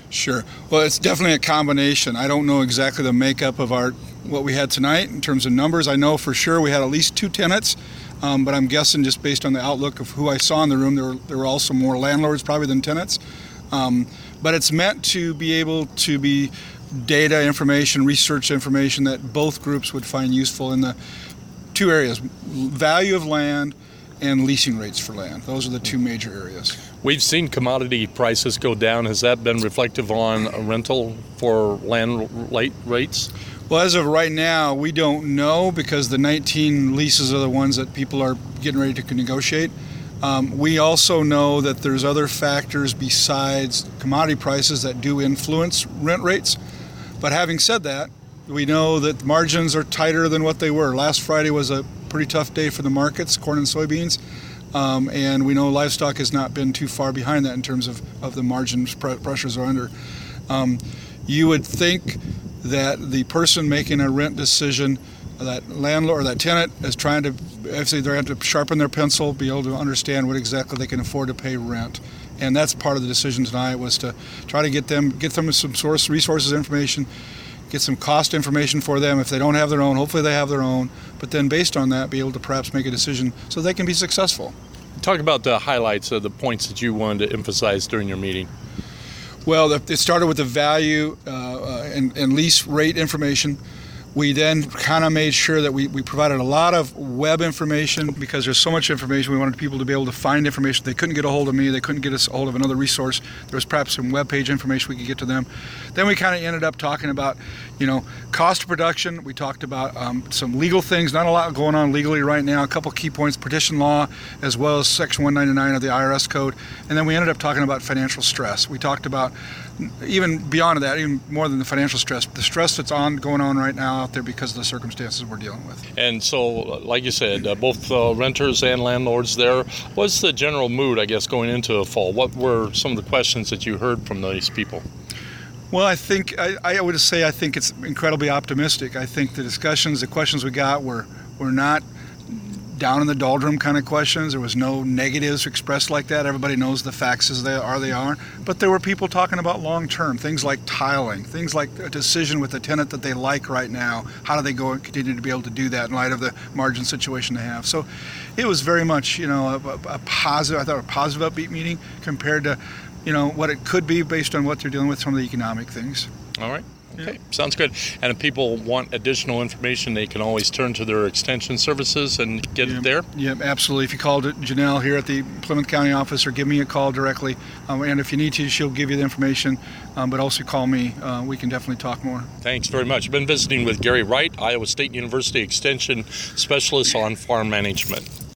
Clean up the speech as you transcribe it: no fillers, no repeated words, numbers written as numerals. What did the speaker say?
Sure. Well, it's definitely a combination. I don't know exactly the makeup of what we had tonight in terms of numbers. I know for sure we had at least 2 tenants, but I'm guessing just based on the outlook of who I saw in the room, there were also more landlords probably than tenants. But it's meant to be able to be data information, research information that both groups would find useful in the 2 areas: value of land and leasing rates for land. Those are the 2 major areas. We've seen commodity prices go down. Has that been reflective on a rental for land rates? Well, as of right now, we don't know because the 19 leases are the ones that people are getting ready to negotiate. We also know that there's other factors besides commodity prices that do influence rent rates. But having said that, we know that margins are tighter than what they were. Last Friday was a pretty tough day for the markets, corn and soybeans. And we know livestock has not been too far behind that in terms of the margins pressures are under. You would think that the person making a rent decision, that landlord or that tenant, is trying to, obviously they have to sharpen their pencil, be able to understand what exactly they can afford to pay rent. And that's part of the decision tonight, was to try to get them some resources information, get some cost information for them. If they don't have their own, hopefully they have their own, but then based on that, be able to perhaps make a decision so they can be successful. Talk about the highlights of the points that you wanted to emphasize during your meeting. Well, it started with the value and lease rate information. We then kind of made sure that we provided a lot of web information because there's so much information. We wanted people to be able to find information. They couldn't get a hold of me. They couldn't get a hold of another resource. There was perhaps some web page information we could get to them. Then we kind of ended up talking about, cost of production. We talked about some legal things. Not a lot going on legally right now. A couple key points: petition law, as well as Section 199 of the IRS code. And then we ended up talking about financial stress. We talked about, even beyond that, even more than the financial stress, the stress that's going on right now out there because of the circumstances we're dealing with. And so, like you said, both renters and landlords there. What's the general mood, I guess, going into the fall? What were some of the questions that you heard from these people? Well, I think I would say I think it's incredibly optimistic. I think the questions we got were not down in the doldrum kind of questions. There was no negatives expressed like that. Everybody knows the facts as they are. But there were people talking about long-term, things like tiling, things like a decision with a tenant that they like right now. How do they go and continue to be able to do that in light of the margin situation they have? So it was very much, a positive, I thought a positive upbeat meeting compared to, what it could be based on what they're dealing with, some of the economic things. All right. Okay, sounds good. And if people want additional information, they can always turn to their extension services and get it there? Yeah, absolutely. If you call Janelle here at the Plymouth County office or give me a call directly, and if you need to, she'll give you the information, but also call me. We can definitely talk more. Thanks very much. I've been visiting with Gary Wright, Iowa State University Extension Specialist on Farm Management.